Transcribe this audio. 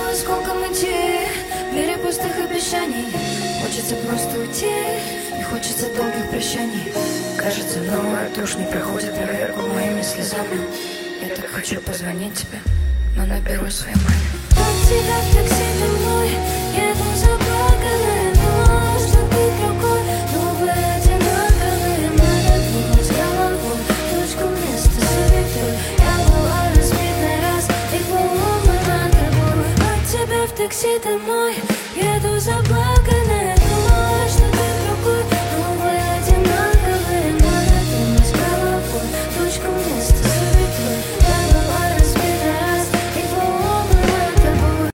сколько идти в мире пустых обещаний. Хочется просто уйти, не хочется долгих прощаний. Кажется, новая тушь не проходит проверку моими слезами. Я так хочу позвонить тебе, но наберу своей маме. От тебя в такси домой, еду заплаканная, думала, что ты другой, но вы одинаковые. Надо думать головой, точку вместо запятой. Я была разбита раз и поломана тобой. От тебя в такси домой.